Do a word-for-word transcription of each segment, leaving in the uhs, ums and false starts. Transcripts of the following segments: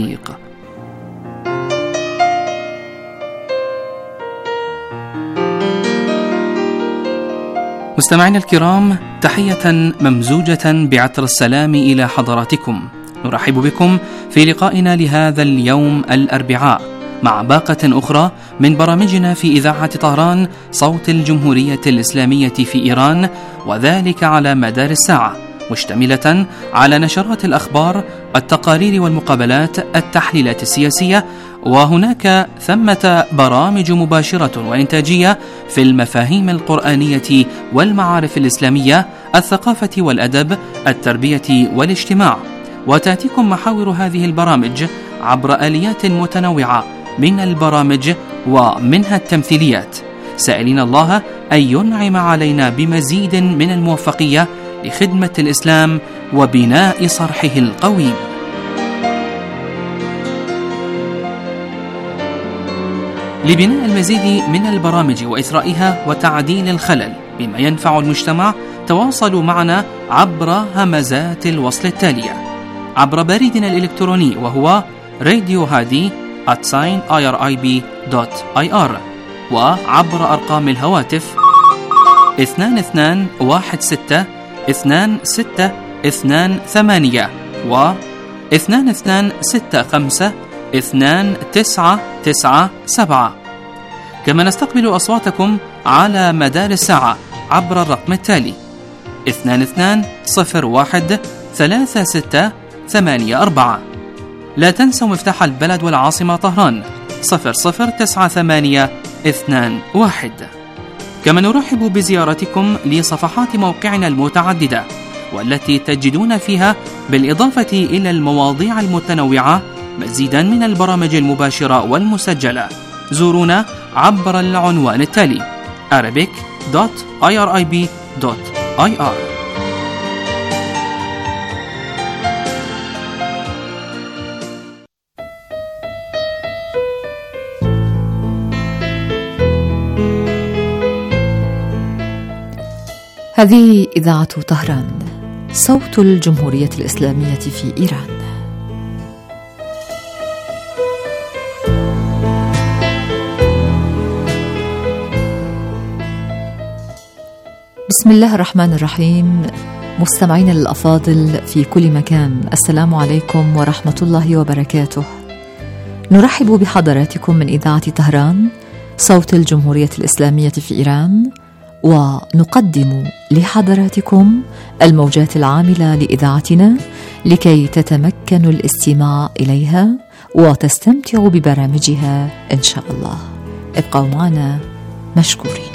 مستمعينا الكرام، تحية ممزوجة بعطر السلام إلى حضراتكم. نرحب بكم في لقائنا لهذا اليوم الأربعاء مع باقة أخرى من برامجنا في إذاعة طهران صوت الجمهورية الإسلامية في إيران، وذلك على مدار الساعة، مشتملة على نشرات الأخبار، التقارير والمقابلات، التحليلات السياسية، وهناك ثمة برامج مباشرة وإنتاجية في المفاهيم القرآنية والمعارف الإسلامية، الثقافة والأدب، التربية والاجتماع. وتأتيكم محاور هذه البرامج عبر آليات متنوعة من البرامج ومنها التمثيليات، سائلين الله أن ينعم علينا بمزيد من الموفقية لخدمة الإسلام وبناء صرحه القويم. لبناء المزيد من البرامج وإثرائها وتعديل الخلل بما ينفع المجتمع، تواصلوا معنا عبر همزات الوصل التالية: عبر بريدنا الإلكتروني وهو راديو هادي آت آي آر آي بي دوت آي آر، وعبر أرقام الهواتف اثنان اثنان واحد ستة اثنان ستة اثنان ثمانية و اثنان اثنان ستة خمسة اثنان تسعة تسعة سبعة. كما نستقبل أصواتكم على مدار الساعة عبر الرقم التالي اثنان اثنان صفر واحد ثلاثة ستة ثمانية أربعة. لا تنسوا مفتاح البلد والعاصمة طهران صفر صفر تسعة ثمانية اثنان واحد. كما نرحب بزيارتكم لصفحات موقعنا المتعددة، والتي تجدون فيها بالإضافة إلى المواضيع المتنوعة مزيدا من البرامج المباشرة والمسجلة. زورونا عبر العنوان التالي arabic دوت آي آر آي بي دوت آي آر. هذه إذاعة طهران صوت الجمهورية الإسلامية في إيران. بسم الله الرحمن الرحيم. مستمعين الأفاضل في كل مكان، السلام عليكم ورحمة الله وبركاته. نرحب بحضراتكم من إذاعة طهران صوت الجمهورية الإسلامية في إيران، ونقدم لحضراتكم الموجات العاملة لإذاعتنا لكي تتمكنوا الاستماع إليها وتستمتعوا ببرامجها إن شاء الله. ابقوا معنا مشكورين.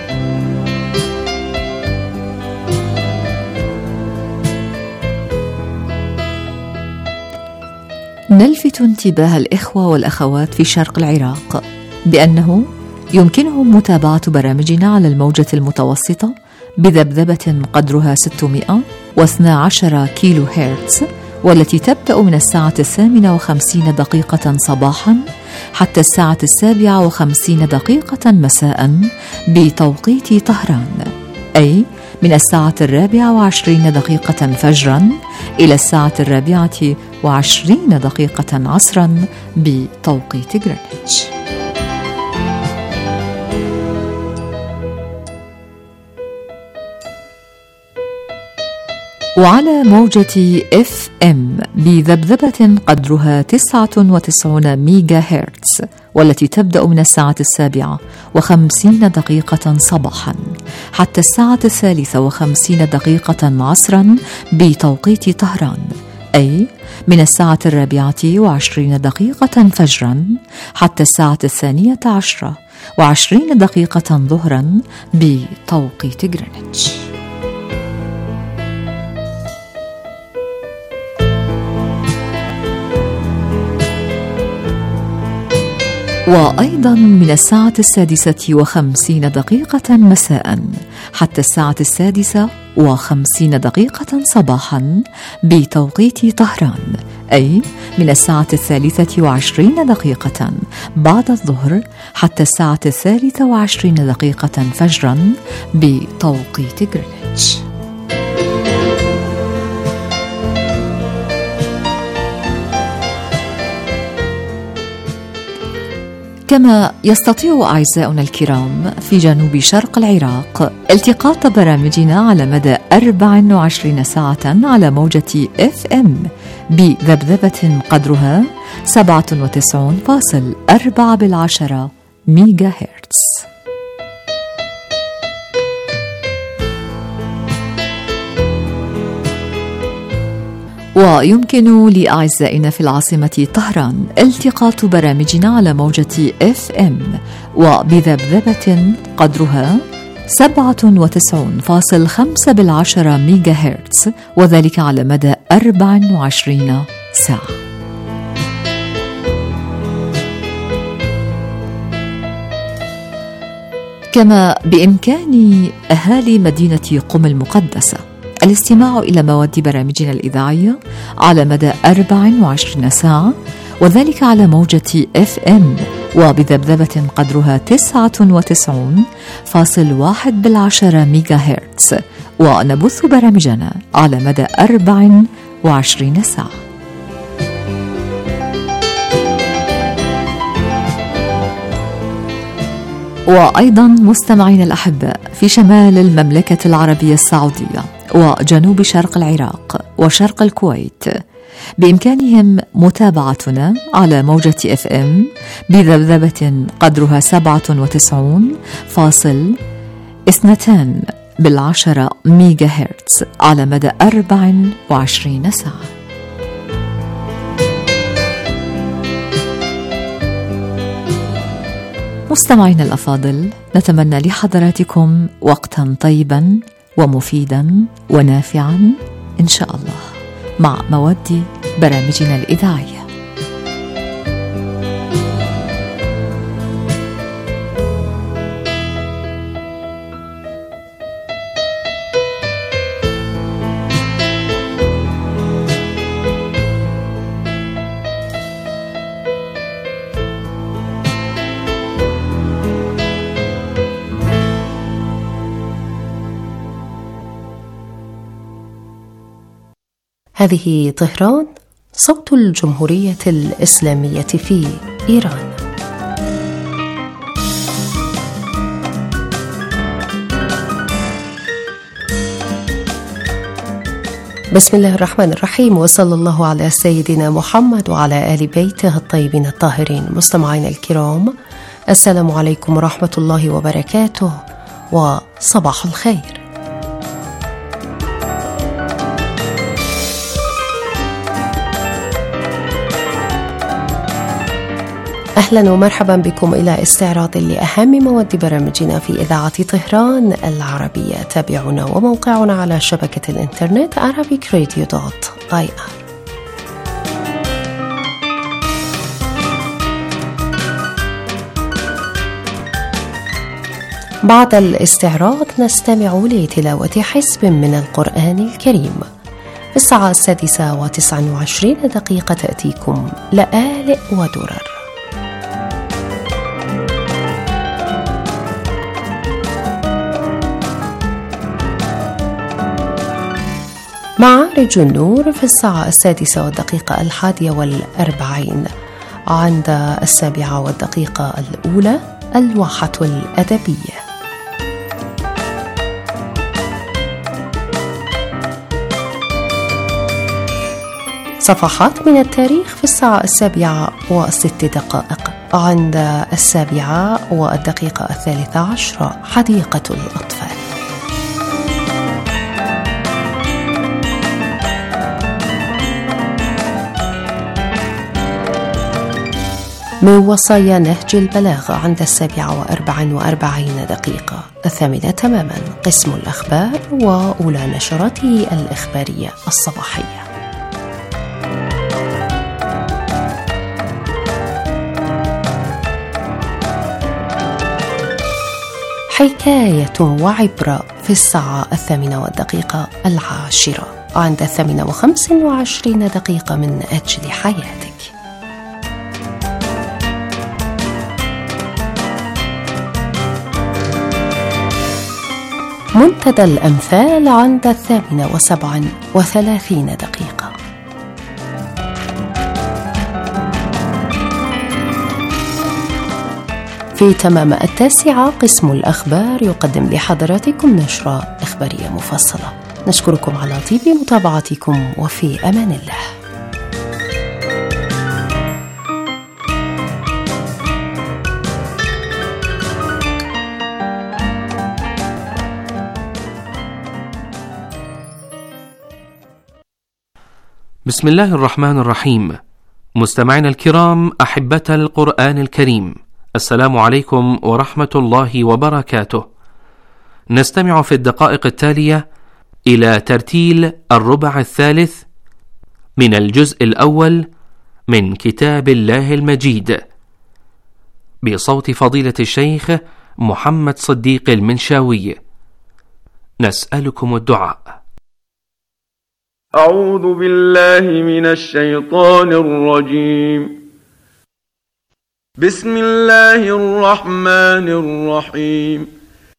نلفت انتباه الإخوة والأخوات في شرق العراق بأنه يمكنهم متابعة برامجنا على الموجة المتوسطة بذبذبة قدرها ستمائة واثني عشر كيلو هرتز، والتي تبدأ من الساعة الثامنة وخمسين دقيقة صباحا حتى الساعة السابعة وخمسين دقيقة مساء بتوقيت طهران، أي من الساعة الرابعة وعشرين دقيقة فجرا إلى الساعة الرابعة وعشرين دقيقة عصرا بتوقيت غرينتش. وعلى موجة إف إم بذبذبة قدرها تسعة وتسعين ميجا هرتز، والتي تبدأ من الساعة السابعة وخمسين دقيقة صباحا حتى الساعة الثالثة وخمسين دقيقة عصرا بتوقيت طهران، أي من الساعة الرابعة وعشرين دقيقة فجرا حتى الساعة الثانية عشرة وعشرين دقيقة ظهرا بتوقيت غرينتش. وأيضا من الساعة السادسة وخمسين دقيقة مساء حتى الساعة السادسة وخمسين دقيقة صباحا بتوقيت طهران، أي من الساعة الثالثة وعشرين دقيقة بعد الظهر حتى الساعة الثالثة وعشرين دقيقة فجرا بتوقيت غرينتش. كما يستطيع أعزائنا الكرام في جنوب شرق العراق التقاط برامجنا على مدى أربع وعشرين ساعة على موجة اف ام بذبذبة قدرها سبعة وتسعين فاصلة أربعة بالعشرة ميجا هرتز. ويمكن لأعزائنا في العاصمة طهران التقاط برامجنا على موجة اف ام وبذبذبة قدرها سبعة وتسعين فاصلة خمسة بالعشرة ميجا هرتز، وذلك على مدى أربع وعشرين ساعة. كما بإمكان أهالي مدينة قم المقدسة الاستماع إلى مواد برامجنا الإذاعية على مدى أربع وعشرين ساعة، وذلك على موجة اف ام وبذبذبة قدرها تسعة وتسعين فاصلة واحد بالعشرة ميجا هرتز، ونبث برامجنا على مدى أربع وعشرين ساعة. وأيضا مستمعين الأحباء في شمال المملكة العربية السعودية وجنوب شرق العراق وشرق الكويت بإمكانهم متابعتنا على موجة اف ام بذبذبة قدرها سبعة وتسعين فاصل اثنتان بالعشرة ميجا هرتز على مدى أربع وعشرين ساعة. مستمعين الأفاضل، نتمنى لحضراتكم وقتا طيبا ومفيدا ونافعا إن شاء الله مع مواد برامجنا الإذاعية. هذه طهران، صوت الجمهورية الإسلامية في إيران. بسم الله الرحمن الرحيم، وصلى الله على سيدنا محمد وعلى آل بيته الطيبين الطاهرين. مستمعين الكرام، السلام عليكم ورحمة الله وبركاته، وصباح الخير. أهلا ومرحبا بكم إلى استعراض لأهم مواد برامجنا في إذاعة طهران العربية. تابعونا وموقعنا على شبكة الإنترنت arabic radio dot i r. بعد الاستعراض نستمع لتلاوة حزب من القرآن الكريم. في الساعة السادسة وتسع وعشرين دقيقة تأتيكم لآلئ ودرر. معارج النور في الساعة السادسة والدقيقة الحادية والأربعين. عند السابعة والدقيقة الأولى الواحة الأدبية. صفحات من التاريخ في الساعة السابعة وست دقائق. عند السابعة والدقيقة الثالثة عشرة حديقة الأطفال. من وصايا نهج البلاغة عند السابعة وأربع وأربعين دقيقة. الثامنة تماما قسم الأخبار وأولى نشرته الإخبارية الصباحية. حكاية وعبرة في الساعة الثامنة والدقيقة العاشرة. عند الثامنة وخمس وعشرين دقيقة من أجل حياتك. منتدى الأمثال عند الثامنة وسبع وثلاثين دقيقة. في تمام التاسعة قسم الأخبار يقدم لحضراتكم نشرة إخبارية مفصلة. نشكركم على طيب متابعتكم وفي أمان الله. بسم الله الرحمن الرحيم. مستمعينا الكرام، أحبة القرآن الكريم، السلام عليكم ورحمة الله وبركاته. نستمع في الدقائق التالية إلى ترتيل الربع الثالث من الجزء الأول من كتاب الله المجيد بصوت فضيلة الشيخ محمد صديق المنشاوي. نسألكم الدعاء. أعوذ بالله من الشيطان الرجيم. بسم الله الرحمن الرحيم.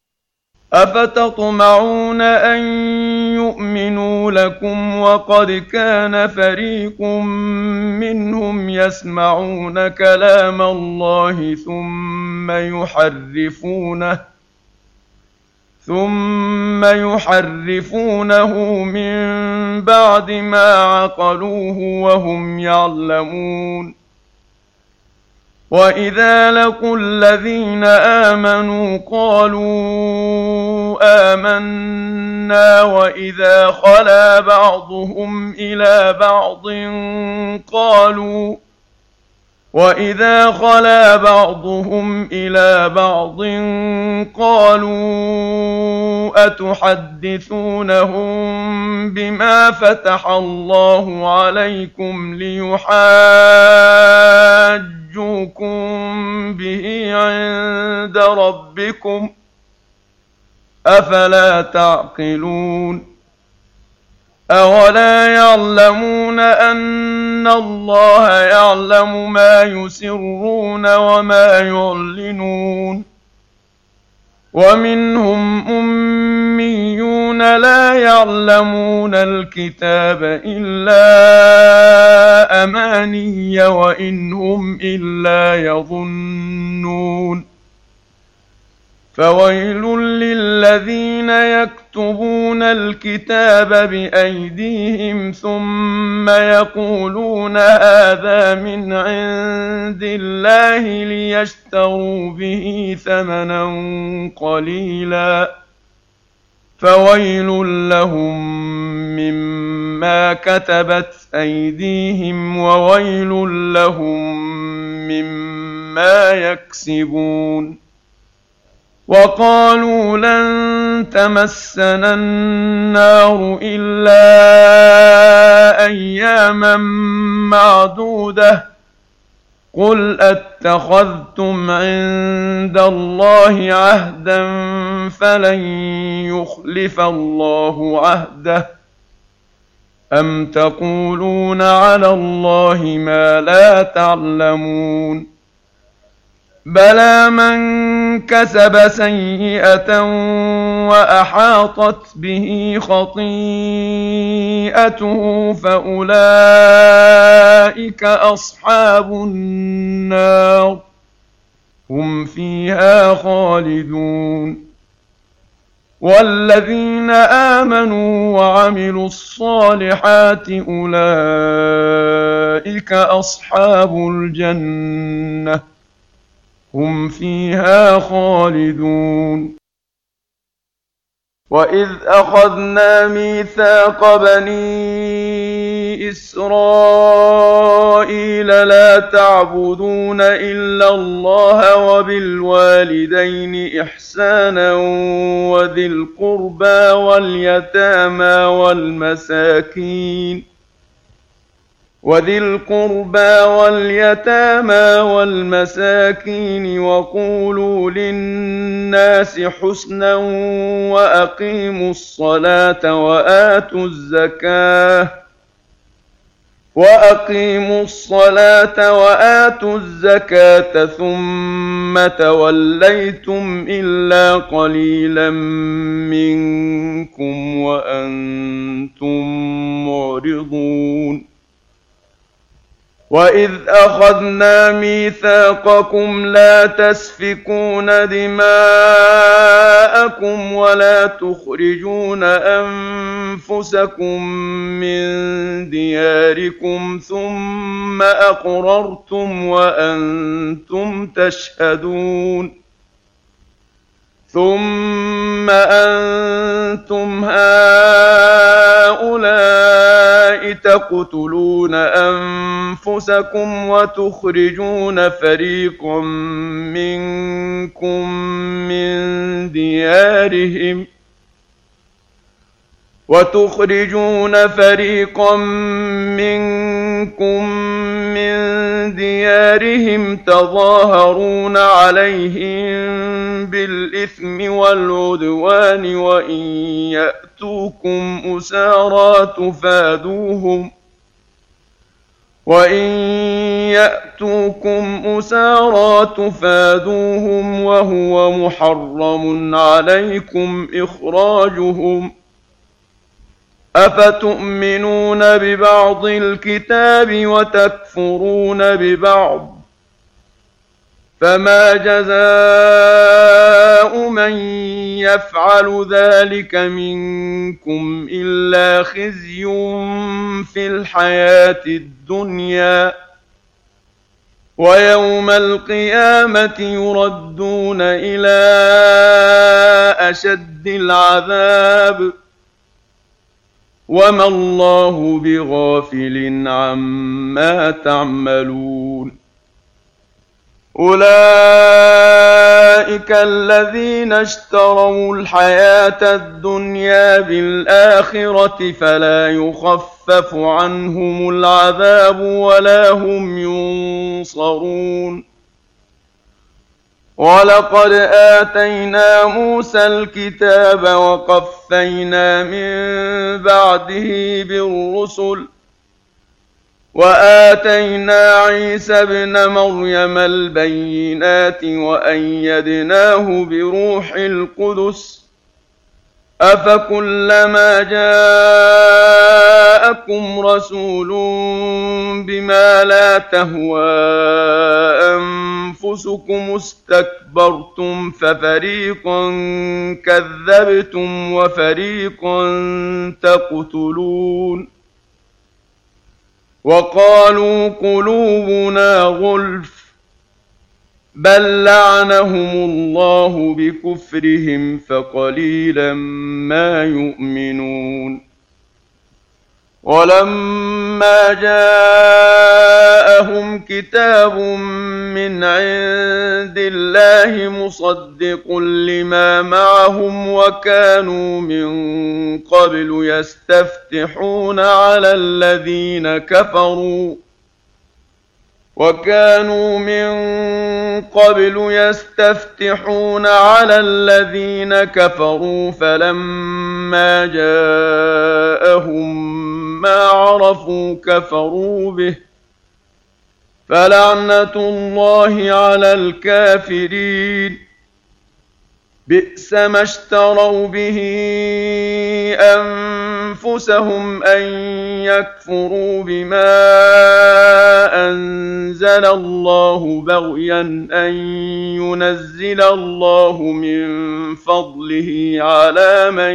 أفتطمعون أن يؤمنوا لكم وقد كان فريق منهم يسمعون كلام الله ثم يحرفونه ثم يحرفونه من بعد ما عقلوه وهم يعلمون. وإذا لقوا الذين آمنوا قالوا آمنا وإذا خلا بعضهم إلى بعض قالوا وإذا خلا بعضهم إلى بعض قالوا أتحدثونهم بما فتح الله عليكم ليحاجوكم به عند ربكم أفلا تعقلون. أولا يعلمون أن الله يعلم ما يسرون وما يعلنون. ومنهم أميون لا يعلمون الكتاب إلا أماني وإن هم إلا يظنون. فويل للذين يكتبون الكتاب بأيديهم ثم يقولون هذا من عند الله ليشتروا به ثمنا قليلا فويل لهم مما كتبت أيديهم وويل لهم مما يكسبون. وقالوا لن تمسنا النار إلا أياما معدودة قل أتخذتم عند الله عهدا فلن يخلف الله عهده أم تقولون على الله ما لا تعلمون. بلى من كسب سيئة وأحاطت به خطيئته فأولئك أصحاب النار هم فيها خالدون. والذين آمنوا وعملوا الصالحات أولئك أصحاب الجنة هم فيها خالدون. وإذ أخذنا ميثاق بني إسرائيل لا تعبدون إلا الله وبالوالدين إحسانا وذي القربى واليتامى والمساكين وذي القربى واليتامى والمساكين وقولوا للناس حسنا وأقيموا الصلاة وآتوا الزكاة وأقيموا الصلاة وآتوا الزكاة ثم توليتم إلا قليلا منكم وأنتم معرضون. وَإِذْ أَخَذْنَا مِيثَاقَكُمْ لَا تَسْفِكُونَ دِمَاءَكُمْ وَلَا تُخْرِجُونَ أَنفُسَكُم مِّن دِيَارِكُمْ ثُمَّ أَقْرَرْتُمْ وَأَنتُمْ تَشْهَدُونَ ثُمَّ أَنتُمْ هَٰؤُلَاءِ تَقْتُلُونَ أَنفُسَكُمْ وَتُخْرِجُونَ فَرِيقًا مِّنكُم مِّن دِيَارِهِمْ وَتُخْرِجُونَ فَرِيقًا مِّنكُم مِّن دِيَارِهِمْ تَظَاهَرُونَ عَلَيْهِم بِالْإِثْمِ وَالْعُدْوَانِ وَإِن يَأْتُوكُمْ أُسَارَىٰ تُفَادُوهُمْ وَإِن يَأْتُوكُمْ أُسَارَىٰ تُفَادُوهُمْ وَهُوَ مُحَرَّمٌ عَلَيْكُمْ إِخْرَاجُهُمْ أَفَتُؤْمِنُونَ بِبَعْضِ الْكِتَابِ وَتَكْفُرُونَ بِبَعْضٍ ۚ فَمَا جَزَاءُ مَن يَفْعَلُ ذَٰلِكَ مِنكُمْ إِلَّا خِزْيٌ فِي الْحَيَاةِ الدُّنْيَا ۖ وَيَوْمَ الْقِيَامَةِ يُرَدُّونَ إِلَىٰ أَشَدِّ الْعَذَابِ ۗ وَمَا اللَّهُ بِغَافِلٍ عَمَّا تَعْمَلُونَ أُولَٰئِكَ الَّذِينَ اشْتَرَوُا الْحَيَاةَ الدُّنْيَا بِالْآخِرَةِ فَلَا يُخَفَّفُ عَنْهُمُ الْعَذَابُ وَلَا هُمْ يُنصَرُونَ وَلَقَدْ آتَيْنَا مُوسَى الْكِتَابَ وَقَفَّيْنَا مِن بَعْدِهِ بِالرُّسُلِ وَآتَيْنَا عِيسَى ابْنَ مَرْيَمَ الْبَيِّنَاتِ وَأَيَّدْنَاهُ بِرُوحِ الْقُدُسِ ۗ أَفَكُلَّمَا جَاءَكُمْ رَسُولٌ بِمَا لَا تَهْوَىٰ أَنفُسُكُمُ اسْتَكْبَرْتُمْ فَفَرِيقًا كَذَّبْتُمْ وَفَرِيقًا تَقْتُلُونَ وَقَالُوا قُلُوبُنَا غُلْفٌ ۚ بَل لَّعَنَهُمُ اللَّهُ بِكُفْرِهِمْ فَقَلِيلًا مَّا يُؤْمِنُونَ وَلَمَّا جَاءَهُمْ كِتَابٌ مِّنْ عِندِ اللَّهِ مُصَدِّقٌ لِّمَا مَعَهُمْ وَكَانُوا مِن قَبْلُ يَسْتَفْتِحُونَ عَلَى الَّذِينَ كَفَرُوا وَكَانُوا مِن قَبْلُ يَسْتَفْتِحُونَ عَلَى الَّذِينَ كَفَرُوا فَلَمَّا جَاءَهُم مَّا عَرَفُوا كَفَرُوا بِهِ ۚ فَلَعْنَةُ اللَّهِ عَلَى الْكَافِرِينَ بِئْسَ مَا اشْتَرَوْا بِهِ أَنفُسَهُمْ أَن يَكْفُرُوا بِمَا أَنزَلَ اللَّهُ بَغْيًا أَن يُنَزِّلَ اللَّهُ مِن فَضْلِهِ عَلَىٰ مَن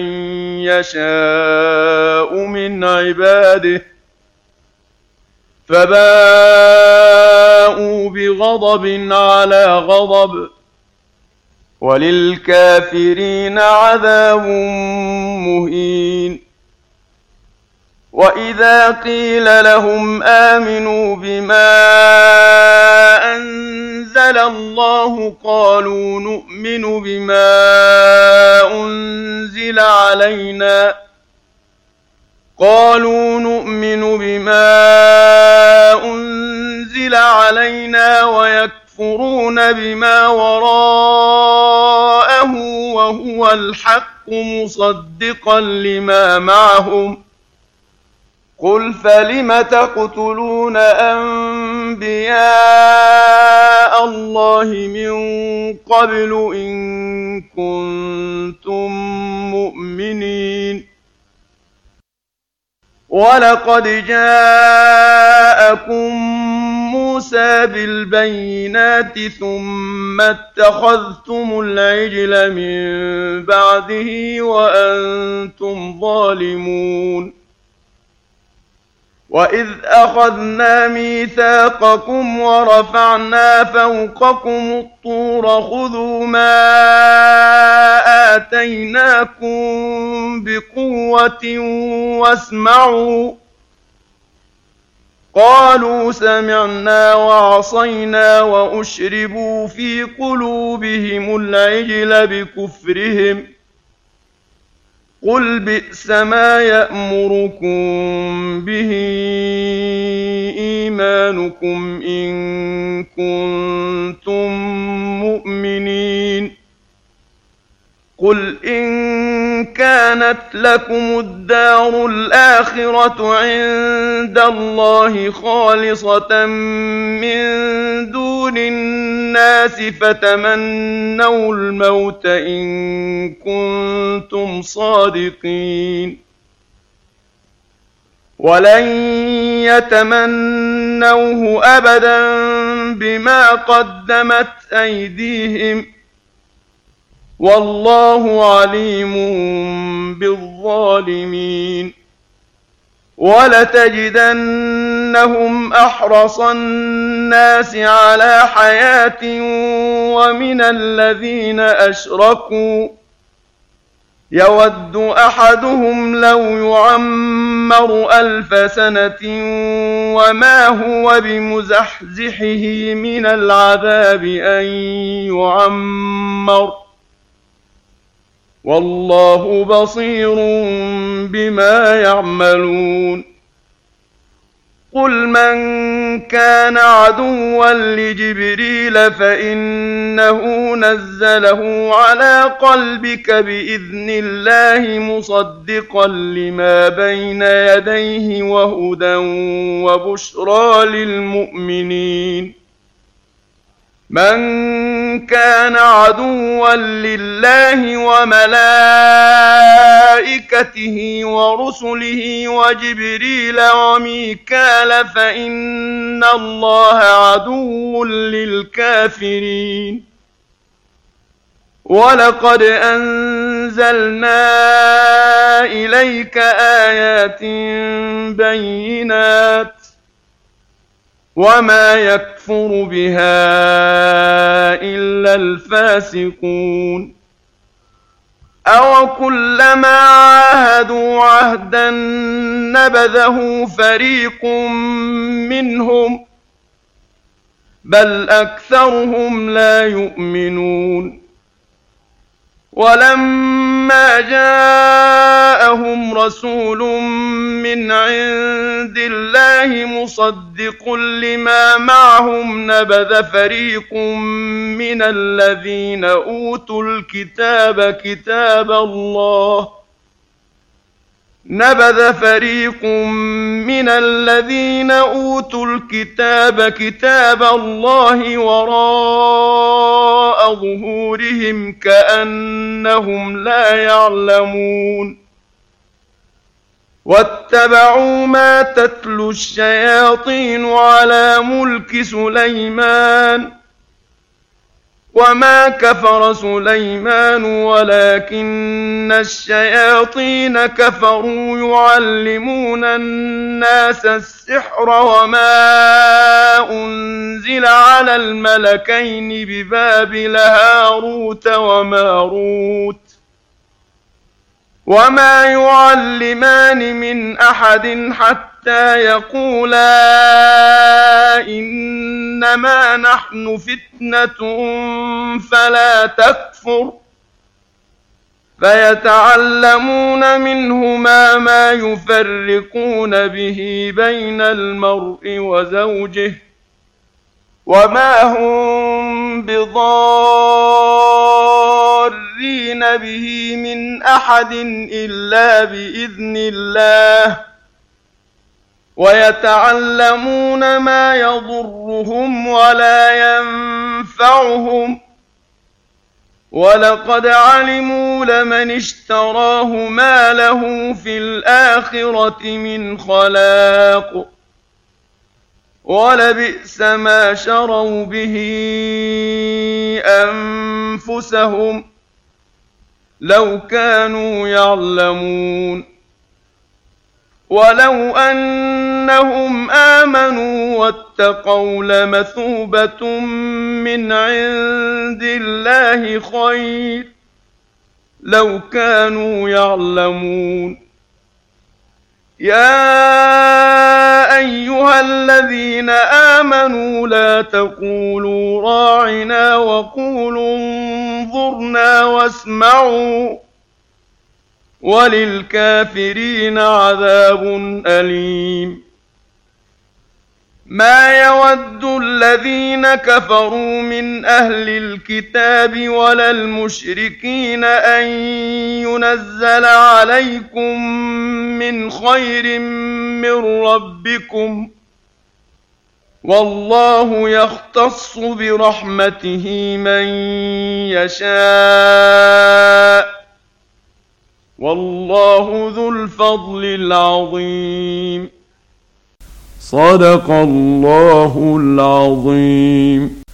يَشَاءُ مِنْ عِبَادِهِ ۖ فَبَاءُوا بِغَضَبٍ عَلَىٰ غَضَبٍ ۚ وَلِلْكَافِرِينَ عَذَابٌ مُّهِينٌ وَإِذَا قِيلَ لَهُمْ آمِنُوا بِمَا أَنزَلَ اللَّهُ قَالُوا نُؤْمِنُ بِمَا أُنزِلَ عَلَيْنَا قَالُوا نُؤْمِنُ بِمَا أُنزِلَ عَلَيْنَا وَيَكْفُرُونَ بِمَا وَرَاءَهُ وَهُوَ الْحَقُّ مُصَدِّقًا لِّمَا مَعَهُمْ ۗ قُلْ فَلِمَ تَقْتُلُونَ أَنبِيَاءَ اللَّهِ مِن قَبْلُ إِن كُنتُم مُّؤْمِنِينَ وَلَقَدْ جَاءَكُم موسى بالبينات ثم اتخذتم العجل من بعده وأنتم ظالمون وإذ أخذنا ميثاقكم ورفعنا فوقكم الطور خذوا ما آتيناكم بقوة واسمعوا قالوا سمعنا وعصينا وأشربوا في قلوبهم العجل بكفرهم قل بئس ما يأمركم به إيمانكم إن كنتم مؤمنين قل إن كانت لكم الدار الآخرة عند الله خالصة من دون الناس فتمنوا الموت إن كنتم صادقين ولن يتمنوه أبدا بما قدمت أيديهم والله عليم بالظالمين ولتجدنهم أحرص الناس على حياة ومن الذين أشركوا يود أحدهم لو يعمر ألف سنة وما هو بمزحزحه من العذاب أن يعمر والله بصير بما يعملون قل من كان عدوا لجبريل فإنه نزله على قلبك بإذن الله مصدقا لما بين يديه وهدى وبشرى للمؤمنين من كان عدوا لله وملائكته ورسله وجبريل وميكال فإن الله عدو للكافرين ولقد أنزلنا إليك آيات بينات وما يكفر بها إلا الفاسقون أو كلما عاهدوا عهدا نبذه فريق منهم بل أكثرهم لا يؤمنون ولما جاءهم رسول من عند الله مصدق لما معهم نبذ فريق من الذين أوتوا الكتاب كتاب الله نبذ فريق من الذين أوتوا الكتاب كتاب الله وراء ظهورهم كأنهم لا يعلمون واتبعوا ما تتلو الشياطين على ملك سليمان وما كفر سليمان ولكن الشياطين كفروا يعلمون الناس السحر وما أنزل على الملكين ببابل هاروت وماروت وما يعلمان من أحد حتى يقولا إنما نحن فتنة فلا تكفر فيتعلمون منهما ما يفرقون به بين المرء وزوجه وما هم بضارين به من أحد إلا بإذن الله ويتعلمون ما يضرهم ولا ينفعهم ولقد علموا لمن اشتراه ما له في الآخرة من خلاق ولبئس ما شروا به أنفسهم لو كانوا يعلمون ولو أنهم آمنوا واتقوا لمثوبة من عند الله خير لو كانوا يعلمون يا أيها الذين آمنوا لا تقولوا راعنا وقولوا انظرنا واسمعوا وللكافرين عذاب أليم ما يود الذين كفروا من أهل الكتاب ولا المشركين أن ينزل عليكم من خير من ربكم والله يختص برحمته من يشاء والله ذو الفضل العظيم صدق الله العظيم.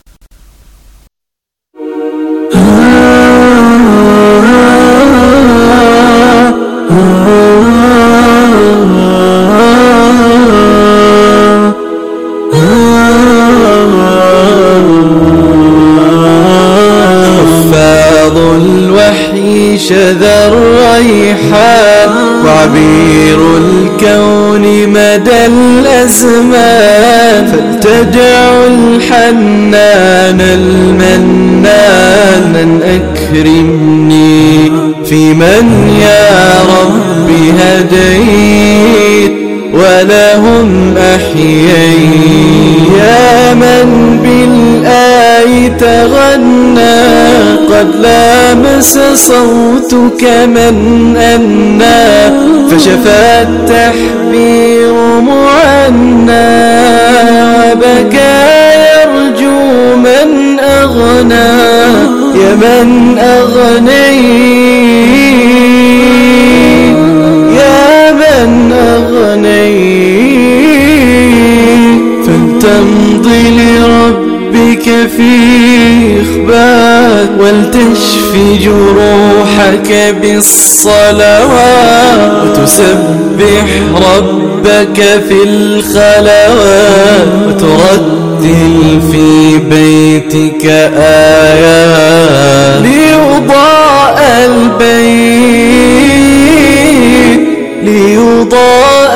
حفاظ الوحي شذا الريحان وعبير الكون مدى الأزمان فلتدعوا الحنان المنان من أكرمني في من يا رب هديت ولهم أحييت يا من بالآي تغنى قد لامس صوتك من أنى فشفى التحبير معنى وبكى يرجو من أغنى يا من أغنيت يا من أغنيت فلتمضي لربك في إخبات ولتشفي جروحك بالصلوات وتسبح ربك في الخلوات وترتل في بيتك آيات ليضاء البيت ليضاء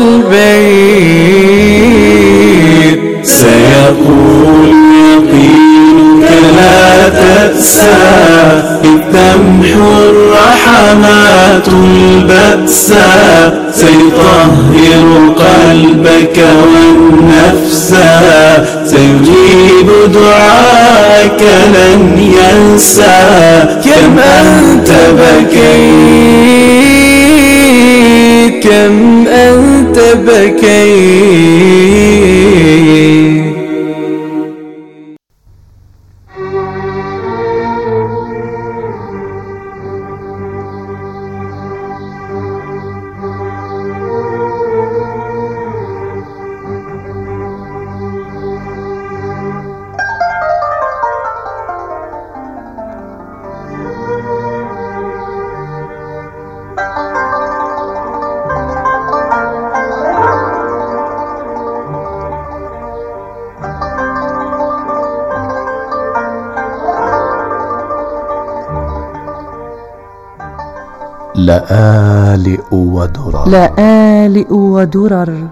البيت سيقول يقينك لا تأسى إذ تمحو الرحمات البأسا سيطهر قلبك والنفس سيجيب دعاءك لن ينسى كم أنت بكيت كم أنت بكيت. لآلئ ودرر لآلئ ودرر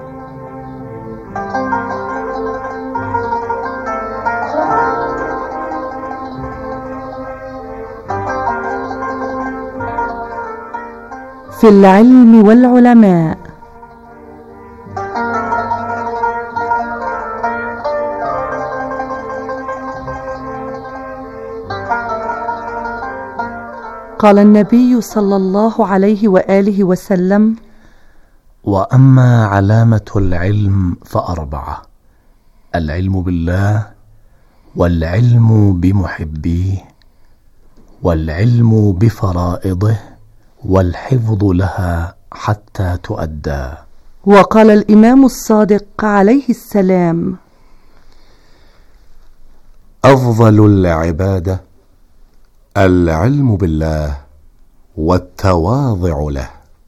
في العلم والعلماء. قال النبي صلى الله عليه وآله وسلم: وأما علامة العلم فأربعة: العلم بالله، والعلم بمحبيه، والعلم بفرائضه، والحفظ لها حتى تؤدى. وقال الإمام الصادق عليه السلام: أفضل العبادة العلم بالله والتواضع له.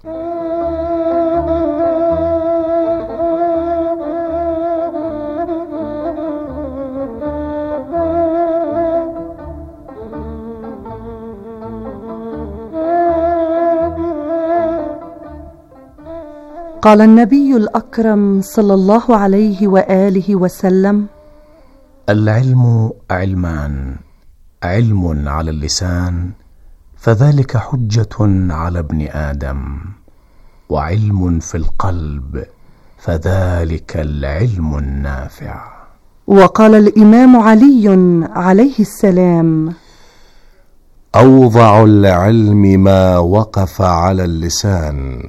قال النبي الأكرم صلى الله عليه وآله وسلم: العلم علمان، علم على اللسان فذلك حجة على ابن آدم، وعلم في القلب فذلك العلم النافع. وقال الإمام علي عليه السلام: أوضع العلم ما وقف على اللسان،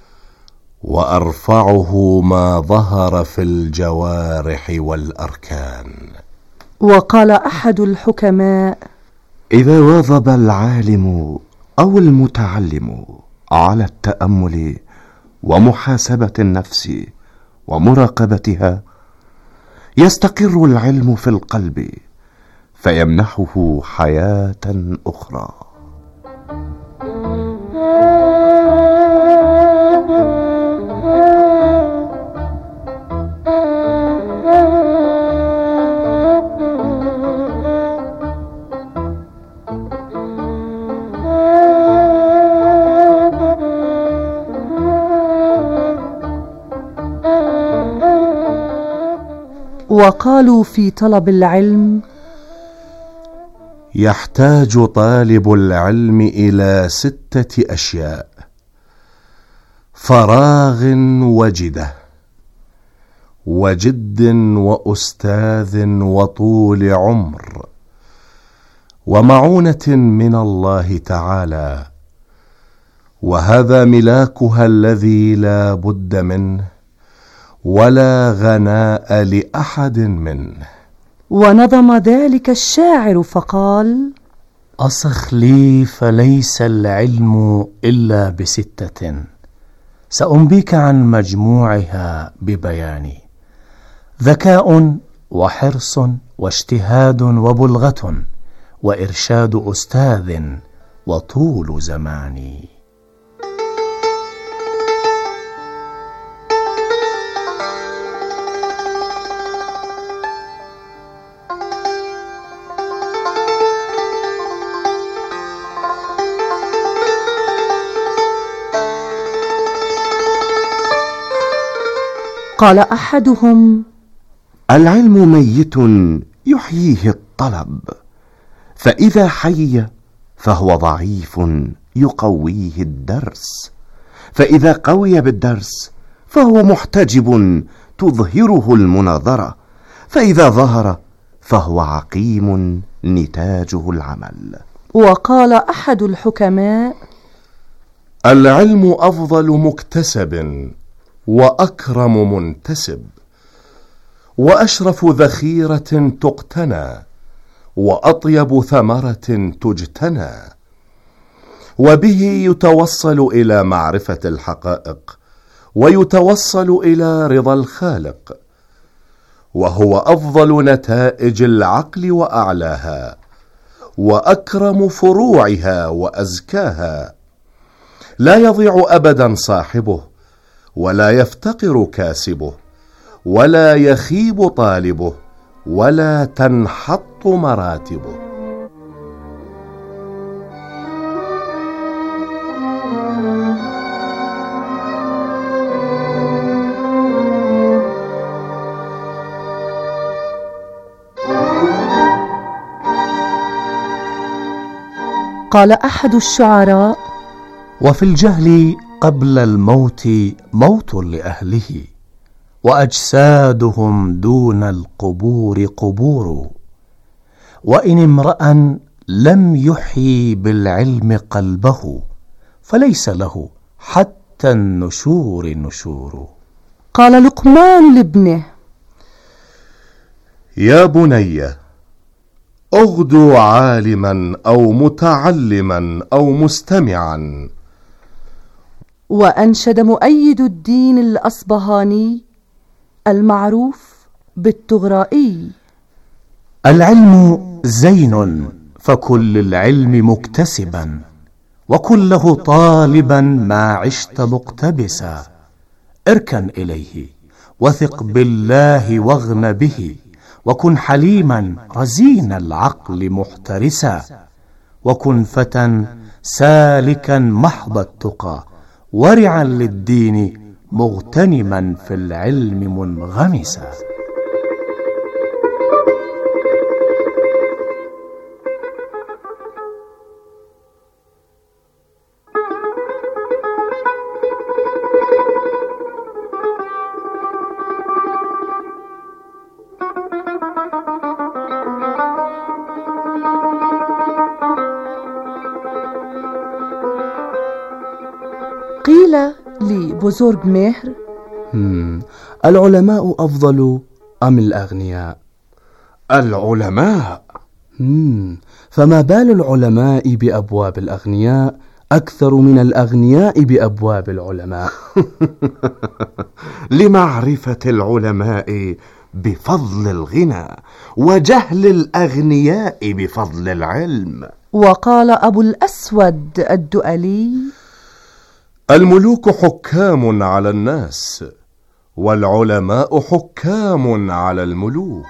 وأرفعه ما ظهر في الجوارح والأركان. وقال أحد الحكماء: إذا واظب العالم أو المتعلم على التأمل ومحاسبة النفس ومراقبتها، يستقر العلم في القلب فيمنحه حياة أخرى. وقالوا في طلب العلم: يحتاج طالب العلم إلى ستة أشياء: فراغ وجدة، وجد وأستاذ وطول عمر، ومعونة من الله تعالى، وهذا ملاكها الذي لا بد منه ولا غناء لأحد منه. ونظم ذلك الشاعر فقال: أصخ لي فليس العلم إلا بستة، سأنبيك عن مجموعها ببياني: ذكاء وحرص واجتهاد وبلغة وإرشاد أستاذ وطول زماني. قال أحدهم: العلم ميت يحييه الطلب، فإذا حي فهو ضعيف يقويه الدرس، فإذا قوي بالدرس فهو محتجب تظهره المناظرة، فإذا ظهر فهو عقيم نتاجه العمل. وقال أحد الحكماء: العلم أفضل مكتسب وأكرم منتسب، وأشرف ذخيرة تقتنى، وأطيب ثمرة تجتنى، وبه يتوصل إلى معرفة الحقائق، ويتوصل إلى رضا الخالق، وهو أفضل نتائج العقل وأعلاها، وأكرم فروعها وأزكاها. لا يضيع أبدا صاحبه، ولا يفتقر كاسبه، ولا يخيب طالبه، ولا تنحط مراتبه. قال أحد الشعراء: وفي الجهل قبل الموت موت لأهله، وأجسادهم دون القبور قبور، وإن امرأ لم يحيي بالعلم قلبه فليس له حتى النشور نشور. قال لقمان لابنه: يا بني، اغدو عالما أو متعلما أو مستمعا، وأنشد مؤيد الدين الأصبهاني المعروف بالطغرائي: العلم زين فكل العلم مكتسبا، وكله طالبا ما عشت مقتبسا. اركن إليه وثق بالله واغن به، وكن حليما رزين العقل محترسا، وكن فتى سالكا محض التقى، ورعا للدين مغتنما في العلم منغمسا. قيل لبزرج مهر: العلماء أفضل أم الأغنياء؟ العلماء. مم. فما بال العلماء بأبواب الأغنياء أكثر من الأغنياء بأبواب العلماء؟ لمعرفة العلماء بفضل الغنى، وجهل الأغنياء بفضل العلم. وقال أبو الأسود الدؤلي: الملوك حكام على الناس، والعلماء حكام على الملوك.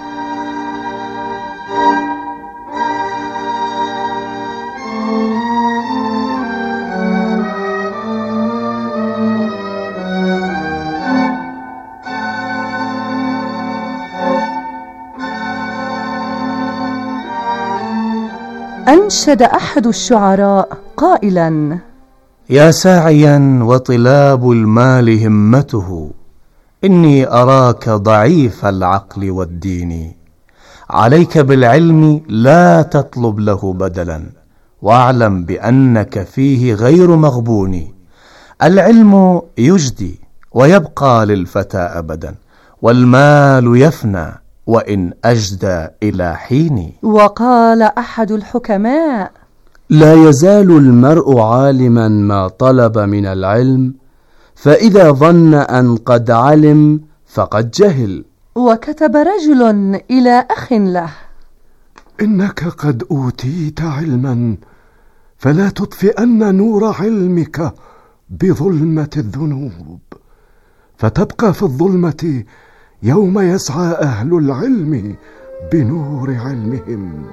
أنشد أحد الشعراء قائلا: يا ساعيا وطلاب المال همته، إني أراك ضعيف العقل والدين. عليك بالعلم لا تطلب له بدلا، واعلم بأنك فيه غير مغبون. العلم يجدي ويبقى للفتى أبدا، والمال يفنى وإن أجدى إلى حين. وقال أحد الحكماء: لا يزال المرء عالما ما طلب من العلم، فإذا ظن أن قد علم فقد جهل. وكتب رجل إلى أخ له: إنك قد أوتيت علما، فلا تطفئن نور علمك بظلمة الذنوب، فتبقى في الظلمة يوم يسعى أهل العلم بنور علمهم.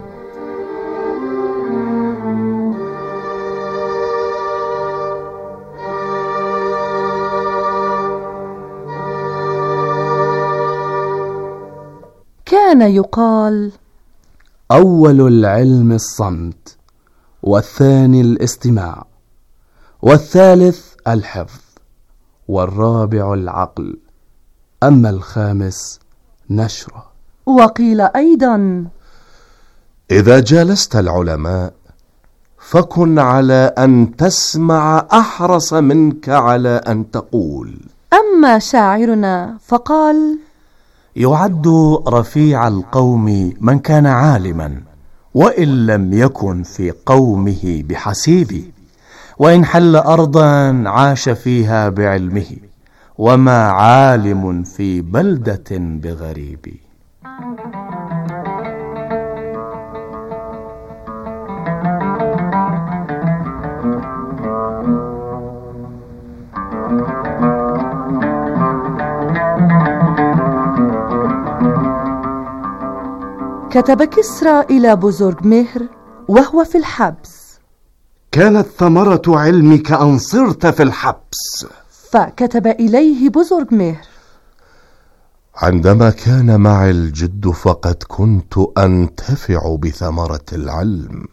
كان يقال: أول العلم الصمت، والثاني الاستماع، والثالث الحفظ، والرابع العقل، أما الخامس نشره. وقيل أيضا: إذا جالست العلماء فكن على أن تسمع أحرص منك على أن تقول. أما شاعرنا فقال: يعد رفيع القوم من كان عالما، وإن لم يكن في قومه بحسيب، وإن حل أرضا عاش فيها بعلمه، وما عالم في بلدة بغريب. كتب كسرى إلى بزرج مهر وهو في الحبس: كانت ثمرة علمك أن صرت في الحبس. فكتب إليه بزرج مهر: عندما كان معي الجد فقد كنت أنتفع بثمرة العلم،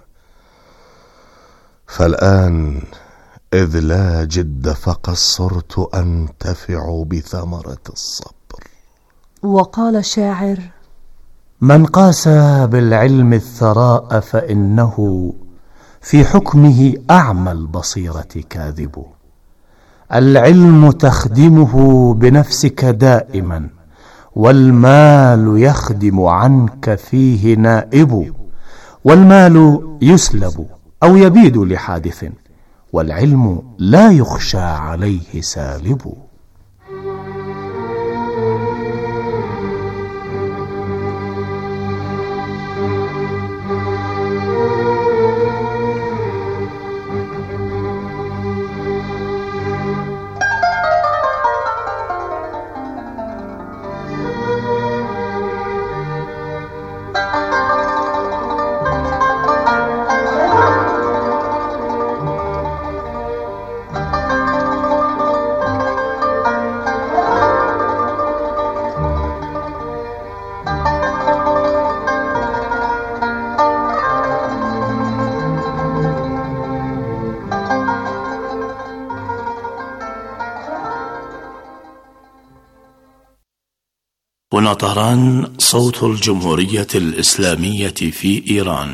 فالآن إذ لا جد فقد صرت أنتفع بثمرة الصبر. وقال الشاعر: من قاس بالعلم الثراء فإنه في حكمه أعمى البصيرة كاذب. العلم تخدمه بنفسك دائما، والمال يخدم عنك فيه نائب. والمال يسلب أو يبيد لحادث، والعلم لا يخشى عليه سالب. هنا طهران، صوت الجمهورية الإسلامية في إيران.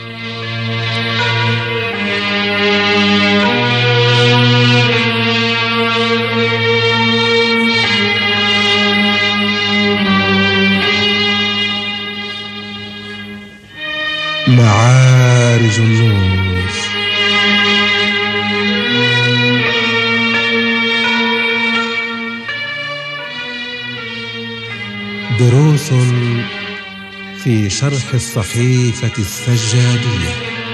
معارج النور. دروس في شرح الصحيفة السجادية.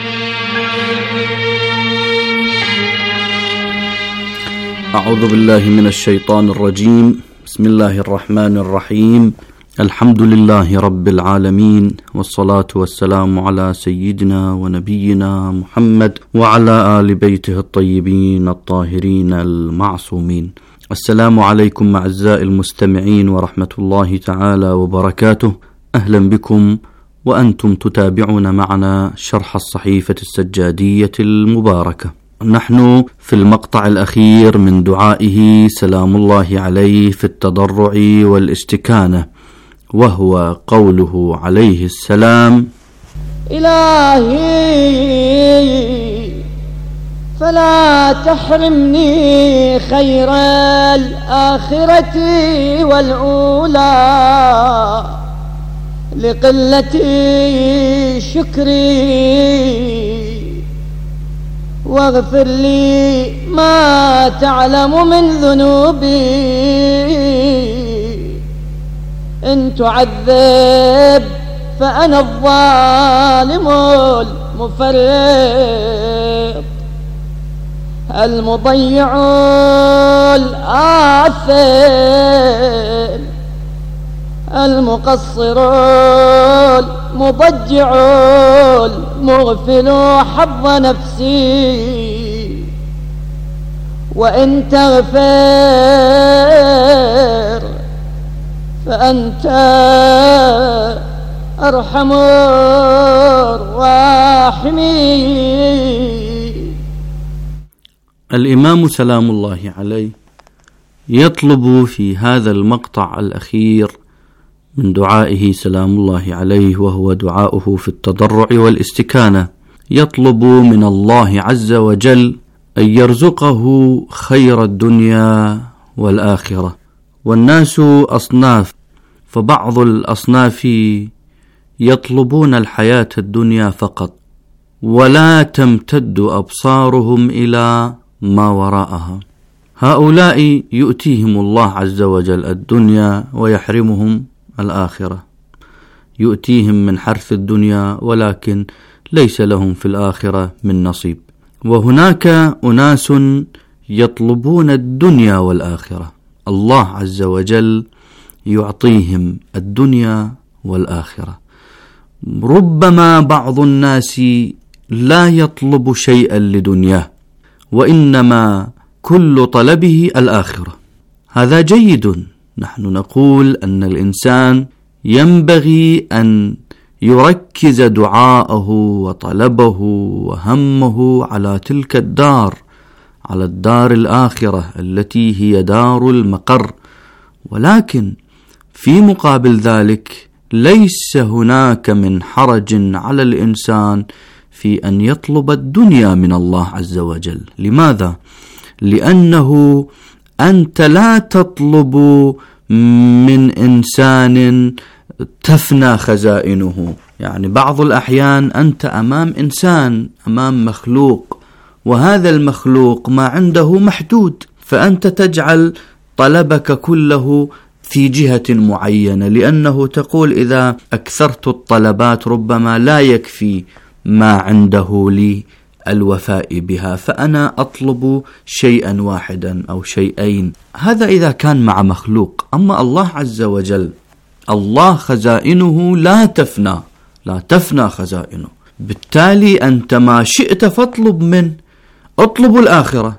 أعوذ بالله من الشيطان الرجيم. بسم الله الرحمن الرحيم. الحمد لله رب العالمين، والصلاة والسلام على سيدنا ونبينا محمد وعلى آل بيته الطيبين الطاهرين المعصومين. السلام عليكم أعزائي المستمعين ورحمة الله تعالى وبركاته. أهلا بكم وأنتم تتابعون معنا شرح الصحيفة السجادية المباركة. نحن في المقطع الأخير من دعائه سلام الله عليه في التضرع والاستكانة، وهو قوله عليه السلام: إلهي فلا تحرمني خير الآخرة والأولى لقلة شكري، واغفر لي ما تعلم من ذنوبي، إن تعذب فأنا الظالم المفرط المضيع الآثم المقصر المضجع المغفل حظ نفسي، وإن تغفر فأنت أرحم الراحمين. الإمام سلام الله عليه يطلب في هذا المقطع الأخير من دعائه سلام الله عليه، وهو دعاؤه في التضرع والاستكانة، يطلب من الله عز وجل أن يرزقه خير الدنيا والآخرة. والناس أصناف، فبعض الأصناف يطلبون الحياة الدنيا فقط، ولا تمتد أبصارهم إلى ما وراءها. هؤلاء يؤتيهم الله عز وجل الدنيا ويحرمهم الآخرة، يؤتيهم من حرث الدنيا ولكن ليس لهم في الآخرة من نصيب. وهناك أناس يطلبون الدنيا والآخرة، الله عز وجل يعطيهم الدنيا والآخرة. ربما بعض الناس لا يطلب شيئا لدنياه، وإنما كل طلبه الآخرة. هذا جيد. نحن نقول أن الإنسان ينبغي أن يركز دعاءه وطلبه وهمه على تلك الدار، على الدار الآخرة التي هي دار المقر. ولكن في مقابل ذلك ليس هناك من حرج على الإنسان في أن يطلب الدنيا من الله عز وجل. لماذا؟ لأنه أنت لا تطلب من إنسان تفنى خزائنه. يعني بعض الأحيان أنت أمام إنسان، أمام مخلوق وهذا المخلوق ما عنده محدود، فأنت تجعل طلبك كله في جهة معينة، لأنه تقول إذا أكثرت الطلبات ربما لا يكفي ما عنده لي الوفاء بها، فأنا أطلب شيئا واحدا أو شيئين. هذا إذا كان مع مخلوق. أما الله عز وجل، الله خزائنه لا تفنى، لا تفنى خزائنه، بالتالي أنت ما شئت فاطلب منه. اطلب الآخرة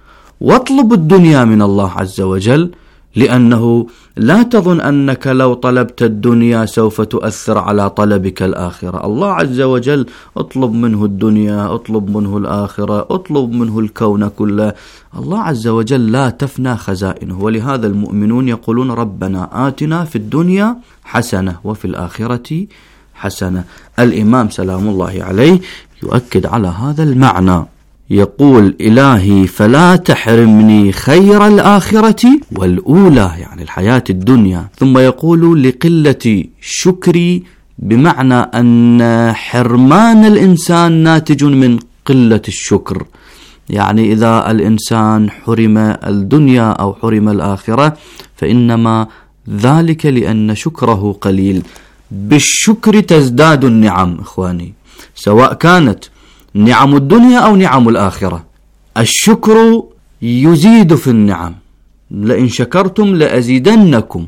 واطلب الدنيا من الله عز وجل، لأنه لا تظن أنك لو طلبت الدنيا سوف تؤثر على طلبك الآخرة. الله عز وجل اطلب منه الدنيا، اطلب منه الآخرة، اطلب منه الكون كله. الله عز وجل لا تفنى خزائنه، ولهذا المؤمنون يقولون ربنا آتنا في الدنيا حسنة وفي الآخرة حسنة. الإمام سلام الله عليه يؤكد على هذا المعنى، يقول إلهي فلا تحرمني خير الآخرة والأولى، يعني الحياة الدنيا. ثم يقول لقلة شكري، بمعنى أن حرمان الإنسان ناتج من قلة الشكر. يعني إذا الإنسان حرم الدنيا أو حرم الآخرة فإنما ذلك لأن شكره قليل. بالشكر تزداد النعم إخواني، سواء كانت نعم الدنيا أو نعم الآخرة. الشكر يزيد في النعم، لئن شكرتم لأزيدنكم.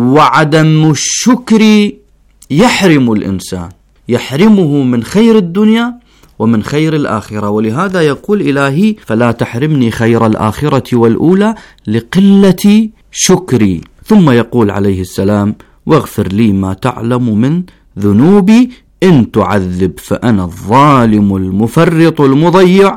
وعدم الشكر يحرم الإنسان، يحرمه من خير الدنيا ومن خير الآخرة. ولهذا يقول إلهي فلا تحرمني خير الآخرة والأولى لقلة شكري. ثم يقول عليه السلام واغفر لي ما تعلم من ذنوبي إن تعذب فأنا الظالم المفرط المضيع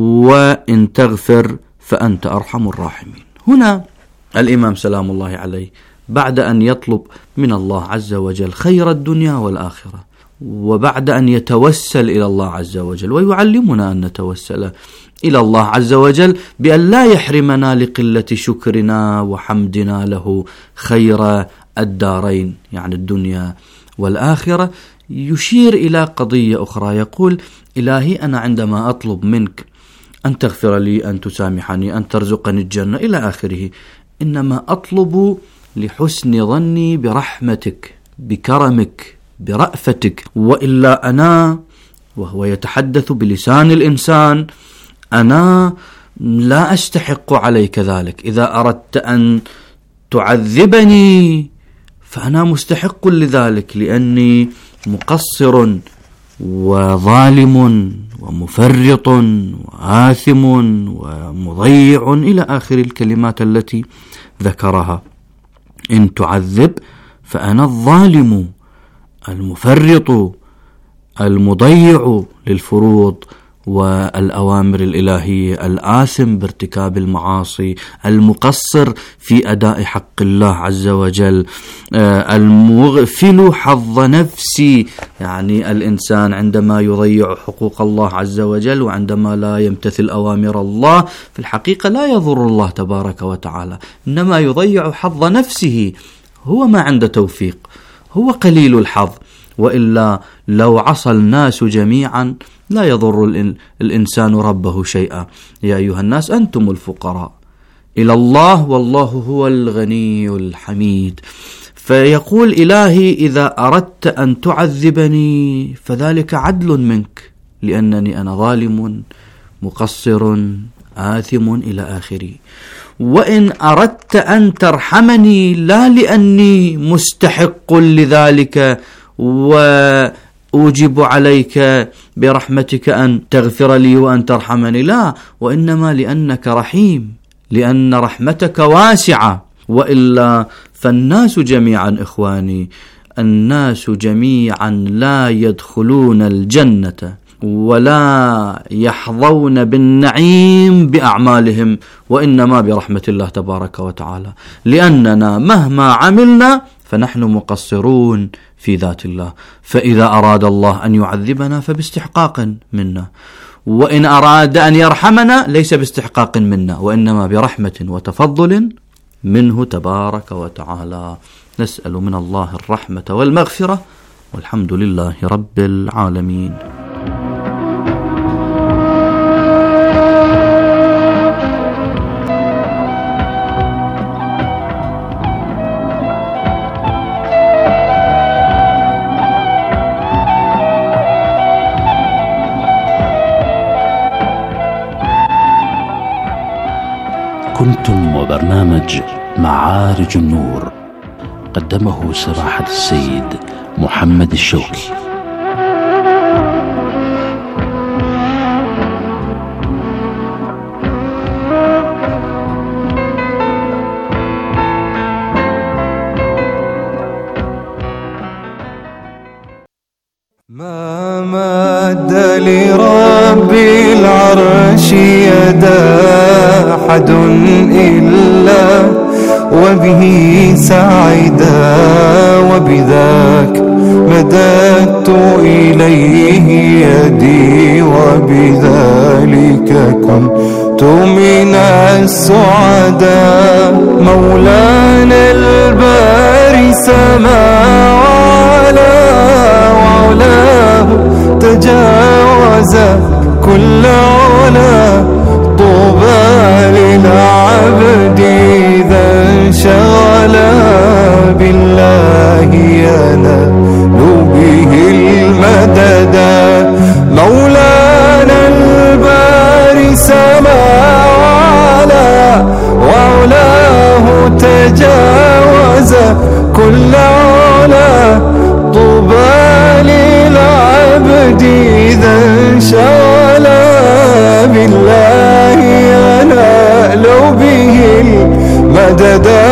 وإن تغفر فأنت أرحم الراحمين. هنا الإمام سلام الله عليه بعد أن يطلب من الله عز وجل خير الدنيا والآخرة، وبعد أن يتوسل إلى الله عز وجل، ويعلمنا أن نتوسل إلى الله عز وجل بأن لا يحرمنا لقلة شكرنا وحمدنا له خير الدارين، يعني الدنيا والآخرة. يشير إلى قضية أخرى، يقول إلهي أنا عندما أطلب منك أن تغفر لي، أن تسامحني، أن ترزقني الجنة إلى آخره، إنما أطلب لحسن ظني برحمتك، بكرمك، برأفتك، وإلا أنا، وهو يتحدث بلسان الإنسان، أنا لا أستحق عليك ذلك. إذا أردت أن تعذبني فأنا مستحق لذلك، لأني مقصر وظالم ومفرط وآثم ومضيع إلى آخر الكلمات التي ذكرها. إن تعذب فأنا الظالم المفرط المضيع للفروض والأوامر الإلهية، الآثم بارتكاب المعاصي، المقصر في أداء حق الله عز وجل، المغفل حظ نفسي، يعني الإنسان عندما يضيع حقوق الله عز وجل وعندما لا يمتثل أوامر الله في الحقيقة لا يضر الله تبارك وتعالى، إنما يضيع حظ نفسه. هو ما عنده توفيق، هو قليل الحظ، وإلا لو عصى الناس جميعا لا يضر الإنسان ربه شيئا. يا أيها الناس أنتم الفقراء إلى الله والله هو الغني الحميد. فيقول إلهي إذا أردت أن تعذبني فذلك عدل منك، لأنني أنا ظالم مقصر آثم إلى آخره. وإن أردت أن ترحمني لا لأني مستحق لذلك وأوجب عليك برحمتك أن تغفر لي وأن ترحمني، لا، وإنما لأنك رحيم، لأن رحمتك واسعة. وإلا فالناس جميعا إخواني، الناس جميعا لا يدخلون الجنة ولا يحظون بالنعيم بأعمالهم، وإنما برحمة الله تبارك وتعالى، لأننا مهما عملنا فنحن مقصرون في ذات الله. فإذا أراد الله أن يعذبنا فباستحقاق منا، وإن أراد أن يرحمنا ليس باستحقاق منا، وإنما برحمة وتفضل منه تبارك وتعالى. نسأل من الله الرحمة والمغفرة، والحمد لله رب العالمين. كنتم وبرنامج معارج النور، قدمه سراحة السيد محمد الشوكي. ما مد لربي العرش يدا أحد إلا وبه سعدا، وبذاك مددت إليه يدي، وبذلك كنت من السعداء. مولانا الباري سما وعلا، وعلاه تجاوز كل علا. طوبى للعبد إذا انشغل بالله ينال به المددا. مولانا الباري سما وعلا، وعلاه تجاوز كل علا. طوبى للعبد إذا انشغل بالله ينال به المددا.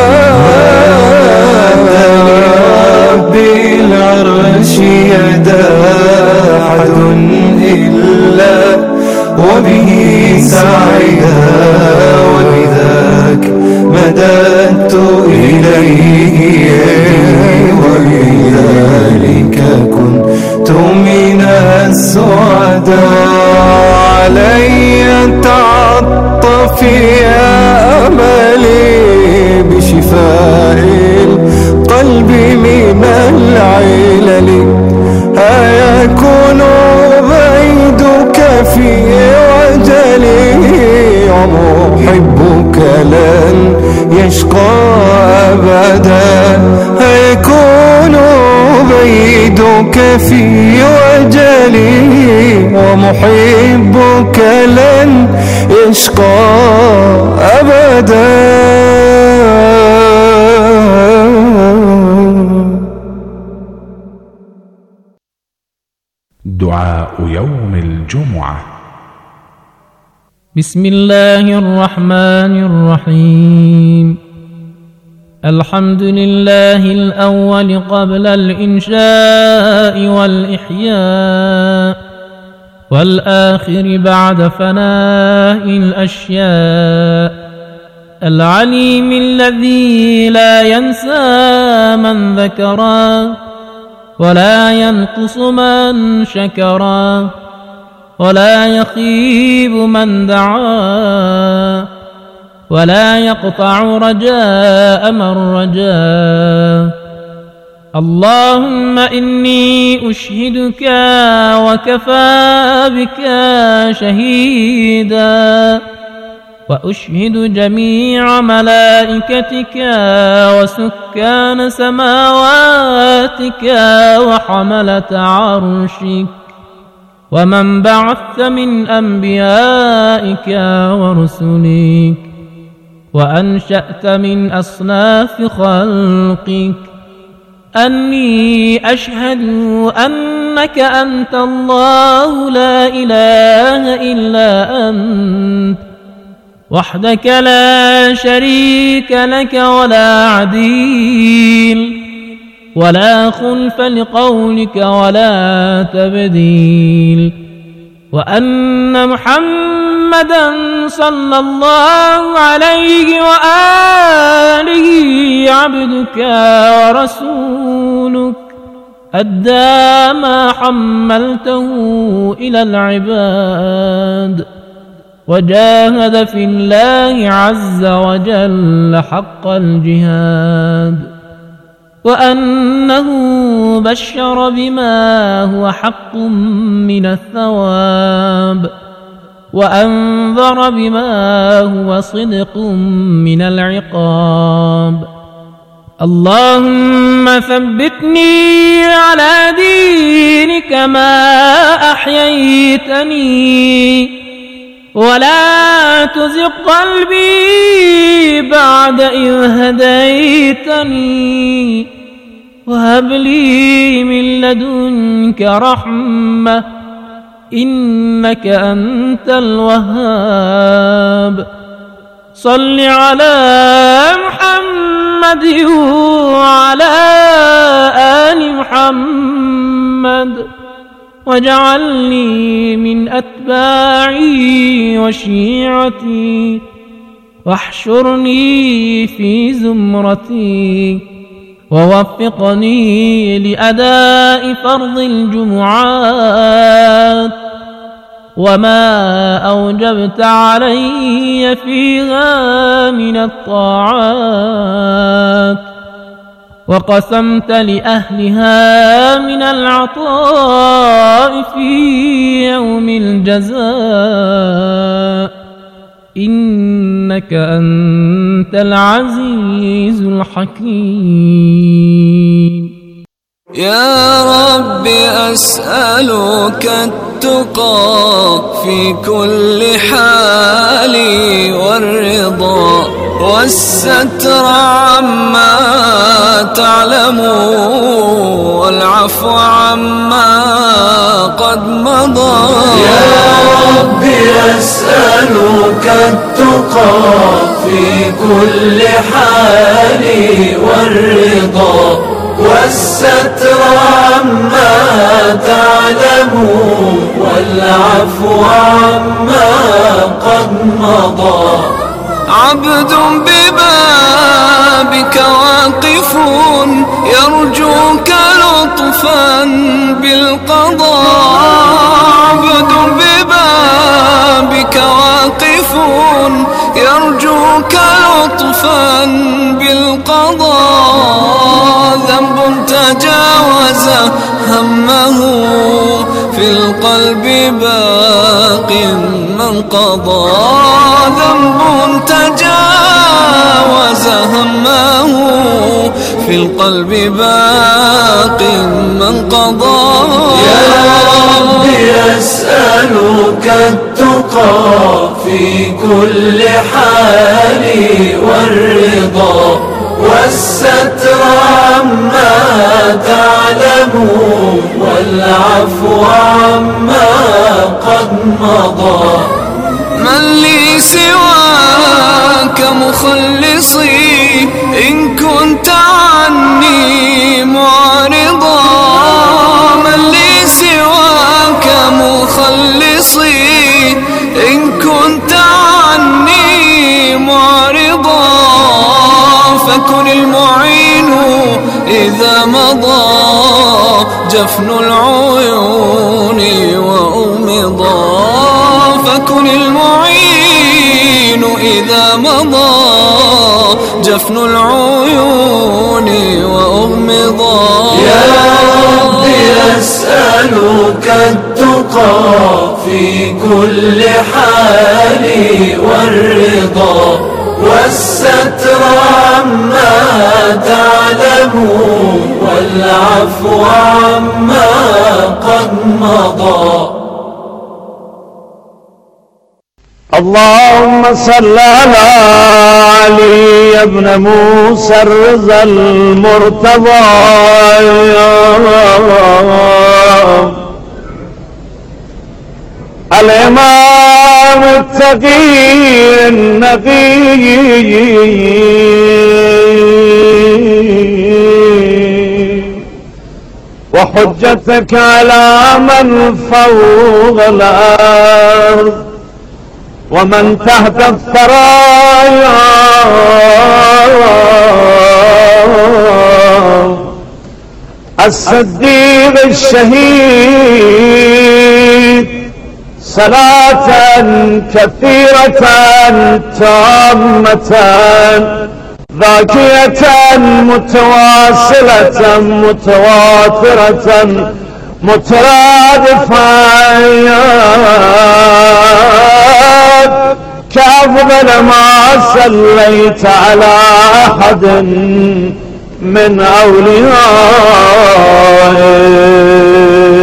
لرب العرش يدا أحد إلا وبه سعدا، وبذاك مددت إليه يدي، وبذلك كنت من السعداء. علي تعطف يا أملي بشفاء القلب من العلل. هيكون بيدك في وجلي، ومحبك لن يشقى أبدا. هيكون بيدك في وجلي، ومحبك لن يشقى أبدا. دعاء يوم الجمعة. بسم الله الرحمن الرحيم. الحمد لله الأول قبل الإنشاء والإحياء، والآخر بعد فناء الأشياء. العليم الذي لا ينسى من ذكرا، ولا ينقص من شكرا، ولا يخيب من دعا، ولا يقطع رجاء من رجا. اللهم إني أشهدك وكفى بك شهيدا، وأشهد جميع ملائكتك وسكان سماواتك وحملة عرشك، ومن بعثت من أنبيائك ورسلك، وأنشأت من أصناف خلقك، أني أشهد أنك أنت الله لا إله إلا أنت، وحدك لا شريك لك ولا عديل، ولا خلف لقولك ولا تبديل، وأن محمدا صلى الله عليه وآله عبدك ورسولك، أدى ما حملته إلى العباد، وجاهد في الله عز وجل حق الجهاد، وأنه بشر بما هو حق من الثواب، وأنذر بما هو صدق من العقاب. اللهم ثبتني على دينك ما أحييتني، ولا تزغ قلبي بعد إذ هديتني وهب لي من لدنك رحمة إنك أنت الوهاب. صل على محمد وعلى آل محمد واجعلني من أتباعي وشيعتي واحشرني في زمرتي ووفقني لأداء فرض الجمعات وما أوجبت علي فيها من الطاعات وقسمت لأهلها من العطاء في يوم الجزاء إنك أنت العزيز الحكيم. يا رب أسألك التقى في كل حال والرضا والستر عما تعلم والعفو عما قد مضى. يا رب أسألك التقى في كل حال والرضا والستر عما تعلم والعفو عما قد مضى. عبد ببابك واقف يرجوك لطفا بالقضاء. عبد ببابك واقف يرجوك لطفا بالقضاء. ذنب تجاوز همه في القلب باق من قضى. ذنب تجاوز همه في القلب باق من قضى. يا رب أسألك التقى في كل حال والرضا والستر عما تعلم والعفو عما قد مضى. من لي سواك مخلصي إن كنت عني معرضا. من لي سواك مخلصي إن كنت عني معرضا. فكن المعين إذا مضى جفن العيون وأغمضا. فكن المعين إذا مضى جفن العيون وأغمضا. يا رب أسألك التقى في كل حال والرضا والستر عما تعلم والعفو عما قد مضى. اللهم صل على علي بن موسى الرضا المرتضى الإمام التقي النقي وحجتك على من فوق الأرض ومن تحت الثرايا الصديق الشهيد صلاة كثيرة تامة ذاكية متواصلة متواترة مترادفة كأفضل ما صليت على أحد من أوليائك.